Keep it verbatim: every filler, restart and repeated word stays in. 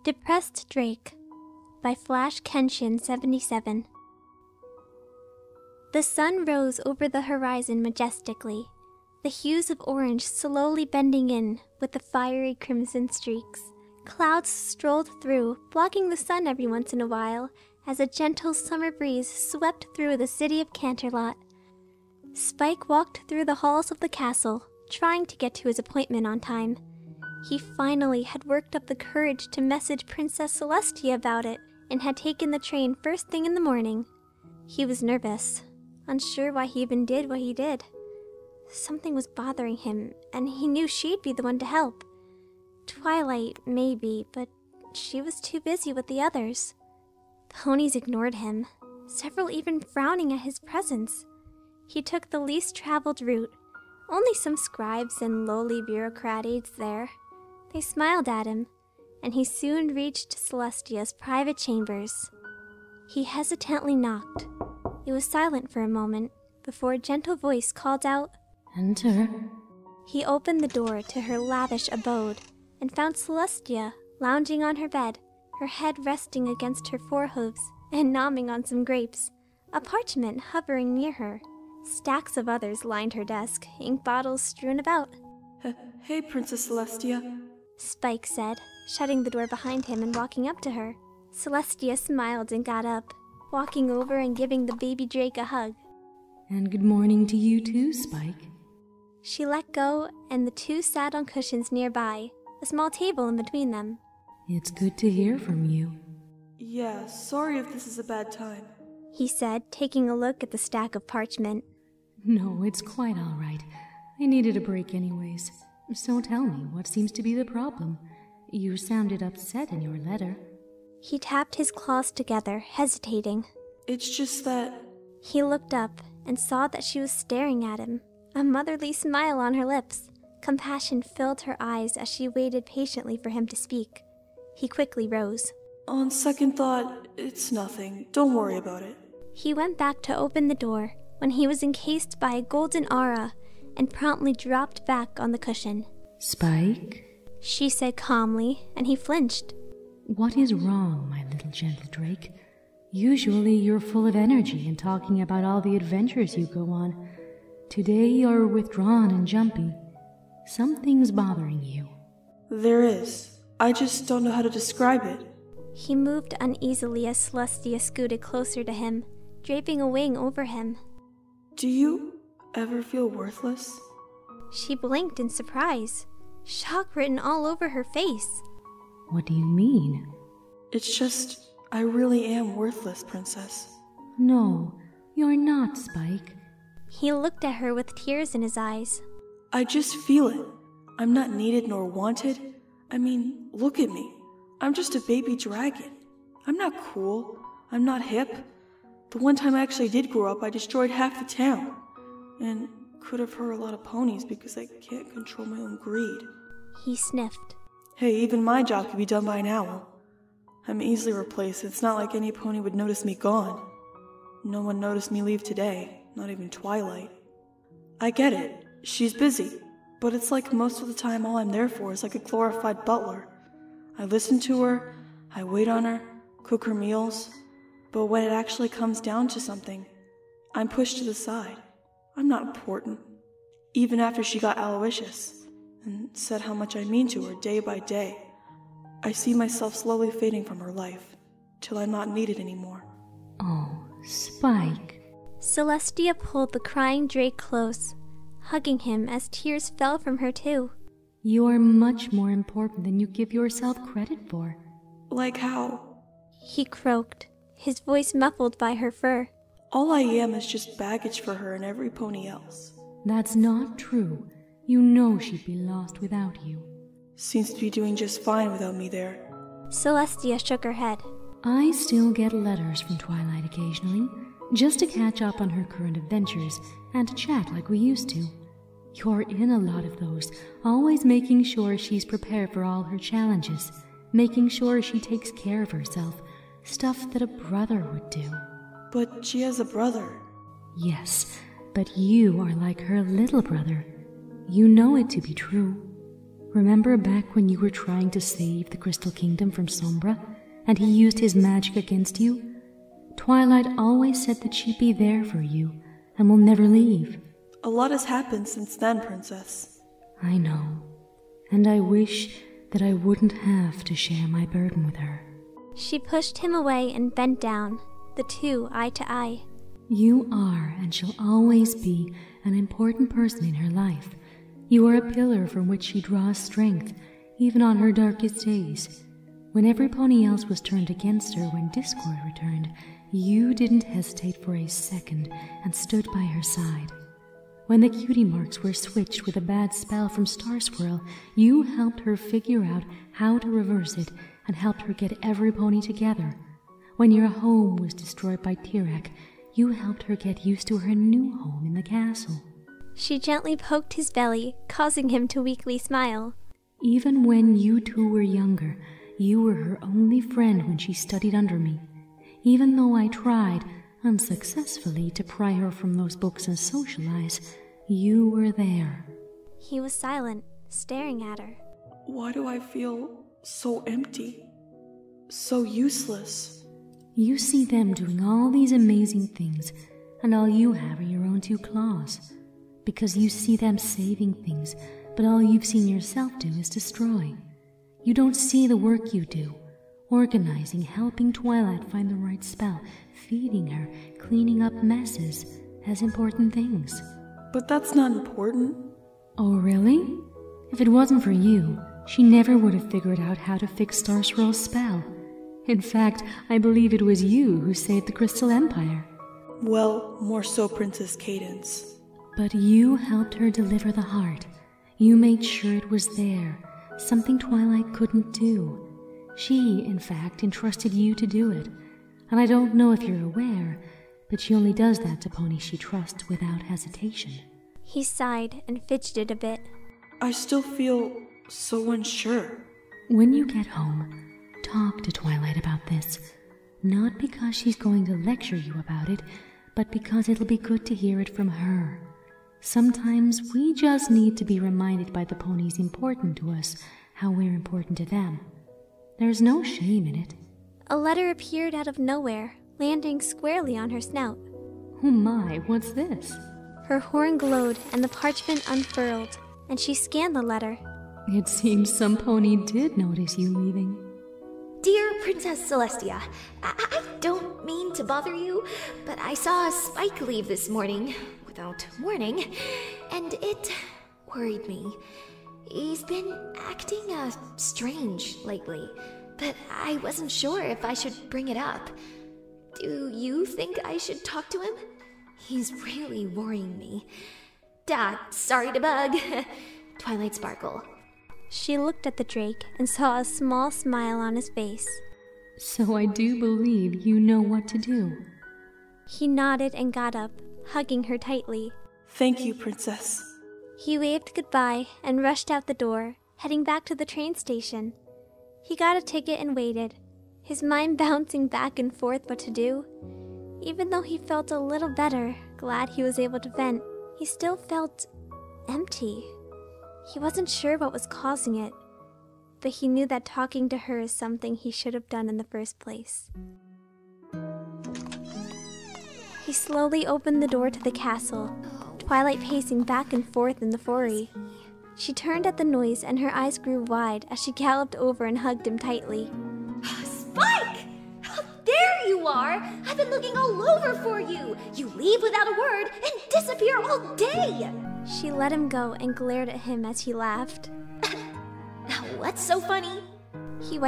Depressed Drake by Flash Kenshin seventy-seven. The sun rose over the horizon majestically, the hues of orange slowly bending in with the fiery crimson streaks. Clouds strolled through, blocking the sun every once in a while, as a gentle summer breeze swept through the city of Canterlot. Spike walked through the halls of the castle, trying to get to his appointment on time. He finally had worked up the courage to message Princess Celestia about it, and had taken the train first thing in the morning. He was nervous, unsure why he even did what he did. Something was bothering him, and he knew she'd be the one to help. Twilight, maybe, but she was too busy with the others. Ponies ignored him, several even frowning at his presence. He took the least traveled route, only some scribes and lowly bureaucrats there. They smiled at him, and he soon reached Celestia's private chambers. He hesitantly knocked. It was silent for a moment, before a gentle voice called out, "Enter." He opened the door to her lavish abode, and found Celestia lounging on her bed, her head resting against her forehooves and nomming on some grapes, a parchment hovering near her. Stacks of others lined her desk, ink bottles strewn about. "Hey, Princess Celestia," Spike said, shutting the door behind him and walking up to her. Celestia smiled and got up, walking over and giving the baby Drake a hug. "And good morning to you too, Spike." She let go, and the two sat on cushions nearby, a small table in between them. "It's good to hear from you." "Yeah, sorry if this is a bad time," he said, taking a look at the stack of parchment. "No, it's quite all right. I needed a break anyways. So tell me, what seems to be the problem? You sounded upset in your letter." He tapped his claws together, hesitating. "It's just that..." He looked up and saw that she was staring at him, a motherly smile on her lips. Compassion filled her eyes as she waited patiently for him to speak. He quickly rose. "On second thought, it's nothing. Don't worry about it." He went back to open the door when he was encased by a golden aura and promptly dropped back on the cushion. "Spike?" she said calmly, and he flinched. "What is wrong, my little gentle Drake? Usually you're full of energy and talking about all the adventures you go on. Today you're withdrawn and jumpy. Something's bothering you." "There is. I just don't know how to describe it." He moved uneasily as Celestia scooted closer to him, draping a wing over him. "Do you ever feel worthless?" She blinked in surprise, shock written all over her face. "What do you mean?" "It's just, I really am worthless, Princess." "No, you're not, Spike." He looked at her with tears in his eyes. "I just feel it. I'm not needed nor wanted. I mean, look at me. I'm just a baby dragon. I'm not cool. I'm not hip. The one time I actually did grow up, I destroyed half the town. And could have hurt a lot of ponies because I can't control my own greed." He sniffed. "Hey, even my job could be done by an owl. I'm easily replaced. It's not like any pony would notice me gone. No one noticed me leave today, not even Twilight. I get it. She's busy. But it's like most of the time all I'm there for is like a glorified butler. I listen to her, I wait on her, cook her meals. But when it actually comes down to something, I'm pushed to the side. I'm not important. Even after she got Aloysius and said how much I mean to her day by day, I see myself slowly fading from her life, till I'm not needed anymore." "Oh, Spike." Celestia pulled the crying Drake close, hugging him as tears fell from her too. "You are much more important than you give yourself credit for." "Like how?" He croaked, his voice muffled by her fur. "All I am is just baggage for her and every pony else." "That's not true. You know she'd be lost without you." "Seems to be doing just fine without me there." Celestia shook her head. "I still get letters from Twilight occasionally, just to catch up on her current adventures and to chat like we used to. You're in a lot of those, always making sure she's prepared for all her challenges, making sure she takes care of herself, stuff that a brother would do." "But she has a brother." "Yes, but you are like her little brother. You know it to be true." Remember back when you were trying to save the Crystal Kingdom from Sombra, and he used his magic against you? Twilight always said that she'd be there for you, and will never leave. A lot has happened since then, Princess. I know, and I wish that I wouldn't have to share my burden with her. She pushed him away and bent down, the two eye to eye. You are and shall always be an important person in her life. You are a pillar from which she draws strength, even on her darkest days. When every pony else was turned against her when Discord returned, you didn't hesitate for a second and stood by her side. When the cutie marks were switched with a bad spell from Star Swirl, you helped her figure out how to reverse it and helped her get every pony together. When your home was destroyed by Tirac, you helped her get used to her new home in the castle. She gently poked his belly, causing him to weakly smile. Even when you two were younger, you were her only friend when she studied under me. Even though I tried, unsuccessfully, to pry her from those books and socialize, you were there. He was silent, staring at her. Why do I feel so empty? So useless? You see them doing all these amazing things, and all you have are your own two claws. Because you see them saving things, but all you've seen yourself do is destroy. You don't see the work you do, organizing, helping Twilight find the right spell, feeding her, cleaning up messes, as important things. But that's not important. Oh, really? If it wasn't for you, she never would have figured out how to fix Star Swirl's spell. In fact, I believe it was you who saved the Crystal Empire. Well, more so Princess Cadance. But you helped her deliver the heart. You made sure it was there, something Twilight couldn't do. She, in fact, entrusted you to do it. And I don't know if you're aware, but she only does that to ponies she trusts without hesitation. He sighed and fidgeted a bit. I still feel so unsure. When you get home, talk to Twilight about this. Not because she's going to lecture you about it, but because it'll be good to hear it from her. Sometimes we just need to be reminded by the ponies important to us how we're important to them. There's no shame in it. A letter appeared out of nowhere, landing squarely on her snout. Oh my, what's this? Her horn glowed and the parchment unfurled, and she scanned the letter. It seems some pony did notice you leaving. Dear Princess Celestia, I, I don't mean to bother you, but I saw a Spike leave this morning without warning, and it worried me. He's been acting uh, strange lately, but I wasn't sure if I should bring it up. Do you think I should talk to him? He's really worrying me. Dad, sorry to bug. Twilight Sparkle. She looked at the drake and saw a small smile on his face. So I do believe you know what to do. He nodded and got up, hugging her tightly. Thank you, Princess. He waved goodbye and rushed out the door, heading back to the train station. He got a ticket and waited, his mind bouncing back and forth what to do. Even though he felt a little better, glad he was able to vent, he still felt empty. He wasn't sure what was causing it, but he knew that talking to her is something he should have done in the first place. He slowly opened the door to the castle, Twilight pacing back and forth in the foray. She turned at the noise and her eyes grew wide as she galloped over and hugged him tightly. Spike! There you are! I've been looking all over for you! You leave without a word and disappear all day! She let him go and glared at him as he laughed. What's so funny?